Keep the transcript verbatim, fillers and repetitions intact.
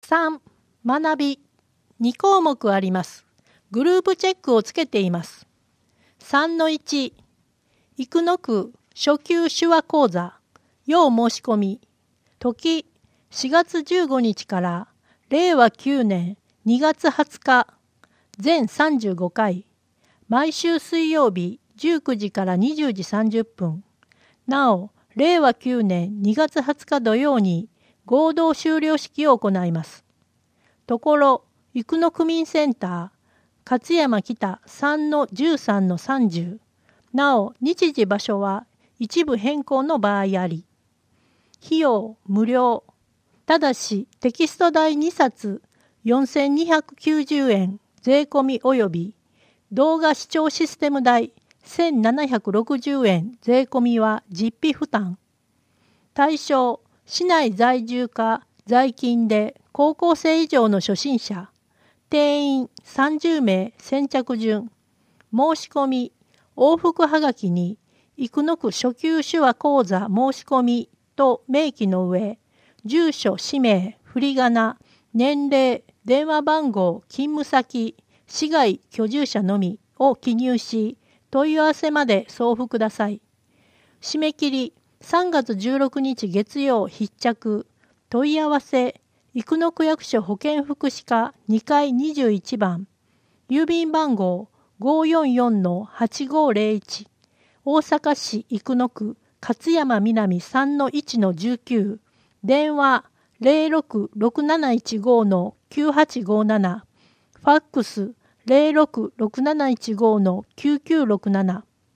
さん、学び。に項目あります。グループチェックをつけています。さんのいち、生野区初級手話講座、要申し込み。時、しがつじゅうごにちかられいわきゅうねんにがつはつか、全さんじゅうごかい。毎週水曜日じゅうくじからにじゅうじさんじゅっぷん。なお、れいわきゅうねんにがつはつか土曜に合同修了式を行います。ところ、生野区民センター、勝山北 さんのじゅうさんのさんじゅう。なお、日時場所は一部変更の場合あり。費用無料。ただし、テキスト代にさつよんせんにひゃくきゅうじゅうえん税込み及び動画視聴システム代せんななひゃくろくじゅうえん税込みは実費負担。対象、市内在住か在勤で高校生以上の初心者。定員さんじゅうめい先着順。申し込み、往復はがきに生野区初級手話講座申し込みと明記の上、住所、氏名、振り仮名、年齢、電話番号、勤務先、市外居住者のみを記入し、問い合わせまで送付ください。締め切りさんがつじゅうろくにち月曜必着。問い合わせ生野区役所保健福祉課にかいにじゅういちばん。郵便番号 ごーよんよんのはちごーぜろいち。大阪市生野区勝山南 さんのいちのじゅうきゅう。電話 ゼロろくろくなないちごのきゅうはちごなな。ファックス ゼロろくろくなないちごのきゅうきゅうろくなな。